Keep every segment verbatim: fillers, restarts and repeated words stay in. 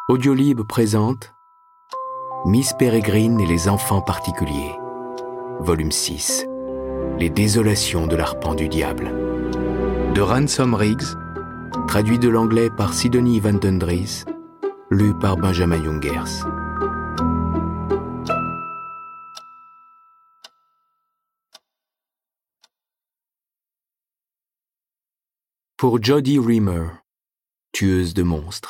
Audiolib présente Miss Peregrine et les enfants particuliers, volume six, Les désolations de l'arpent du diable, de Ransom Riggs, traduit de l'anglais par Sidonie Van den Dries, lu par Benjamin Jungers. Pour Jodie Rimmer, tueuse de monstres.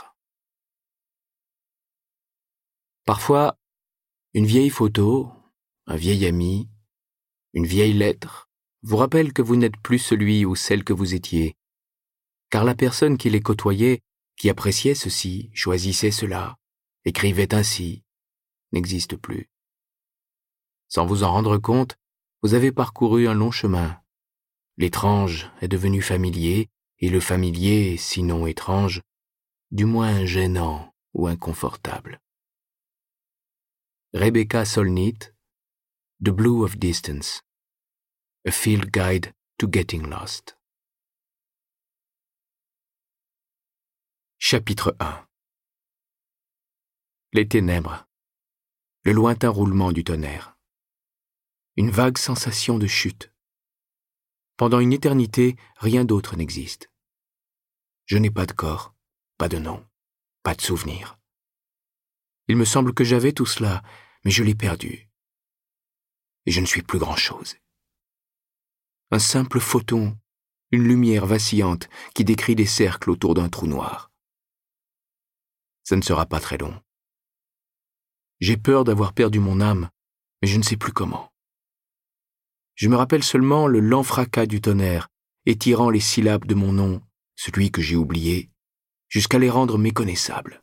Parfois, une vieille photo, un vieil ami, une vieille lettre vous rappelle que vous n'êtes plus celui ou celle que vous étiez, car la personne qui les côtoyait, qui appréciait ceci, choisissait cela, écrivait ainsi, n'existe plus. Sans vous en rendre compte, vous avez parcouru un long chemin. L'étrange est devenu familier, et le familier, sinon étrange, du moins gênant ou inconfortable. Rebecca Solnit, The Blue of Distance, A Field Guide to Getting Lost. Chapitre un. Les ténèbres, le lointain roulement du tonnerre, une vague sensation de chute. Pendant une éternité, rien d'autre n'existe. Je n'ai pas de corps, pas de nom, pas de souvenir. Il me semble que j'avais tout cela, mais je l'ai perdu. Et je ne suis plus grand-chose. Un simple photon, une lumière vacillante qui décrit des cercles autour d'un trou noir. Ça ne sera pas très long. J'ai peur d'avoir perdu mon âme, mais je ne sais plus comment. Je me rappelle seulement le lent fracas du tonnerre, étirant les syllabes de mon nom, celui que j'ai oublié, jusqu'à les rendre méconnaissables.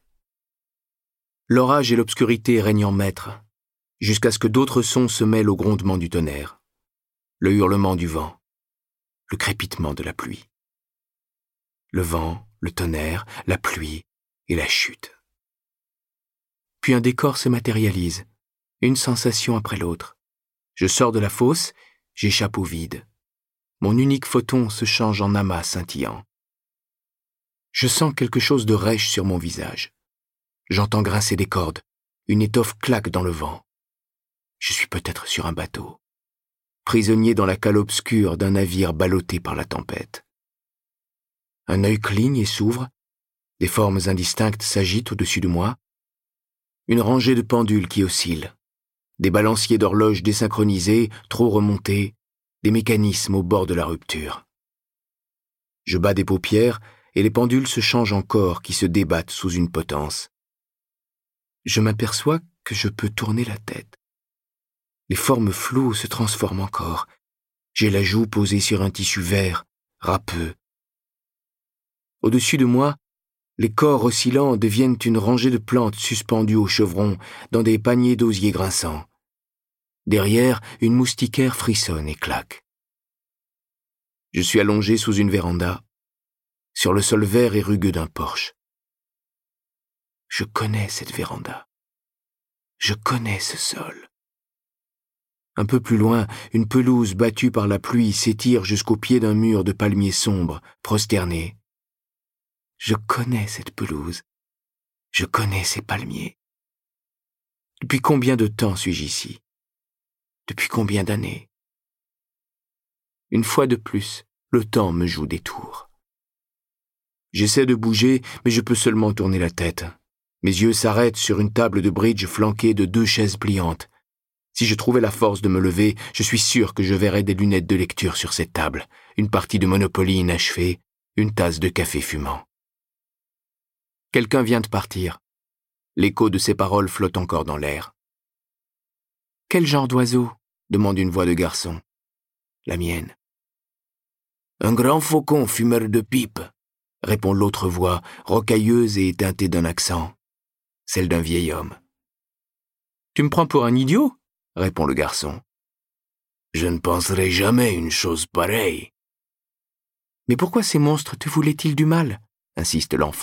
L'orage et l'obscurité règnent en maître, jusqu'à ce que d'autres sons se mêlent au grondement du tonnerre, le hurlement du vent, le crépitement de la pluie. Le vent, le tonnerre, la pluie et la chute. Puis un décor se matérialise, une sensation après l'autre. Je sors de la fosse, j'échappe au vide. Mon unique photon se change en amas scintillant. Je sens quelque chose de rêche sur mon visage. J'entends grincer des cordes. Une étoffe claque dans le vent. Je suis peut-être sur un bateau, prisonnier dans la cale obscure d'un navire ballotté par la tempête. Un œil cligne et s'ouvre. Des formes indistinctes s'agitent au-dessus de moi. Une rangée de pendules qui oscillent. Des balanciers d'horloges désynchronisés, trop remontés, des mécanismes au bord de la rupture. Je bats des paupières et les pendules se changent en corps qui se débattent sous une potence. Je m'aperçois que je peux tourner la tête. Les formes floues se transforment encore. J'ai la joue posée sur un tissu vert, râpeux. Au-dessus de moi, les corps oscillants deviennent une rangée de plantes suspendues au chevron dans des paniers d'osier grinçants. Derrière, une moustiquaire frissonne et claque. Je suis allongé sous une véranda, sur le sol vert et rugueux d'un porche. Je connais cette véranda. Je connais ce sol. Un peu plus loin, une pelouse battue par la pluie s'étire jusqu'au pied d'un mur de palmiers sombres, prosternés. Je connais cette pelouse. Je connais ces palmiers. Depuis combien de temps suis-je ici? Depuis combien d'années? Une fois de plus, le temps me joue des tours. J'essaie de bouger, mais je peux seulement tourner la tête. Mes yeux s'arrêtent sur une table de bridge flanquée de deux chaises pliantes. Si je trouvais la force de me lever, je suis sûr que je verrais des lunettes de lecture sur cette table, une partie de Monopoly inachevée, une tasse de café fumant. Quelqu'un vient de partir. L'écho de ses paroles flotte encore dans l'air. « Quel genre d'oiseau ?» demande une voix de garçon. La mienne. « Un grand faucon fumeur de pipe », répond l'autre voix, rocailleuse et teintée d'un accent. Celle d'un vieil homme. « Tu me prends pour un idiot ?» répond le garçon. « Je ne penserai jamais une chose pareille. »« Mais pourquoi ces monstres te voulaient-ils du mal ?» insiste l'enfant.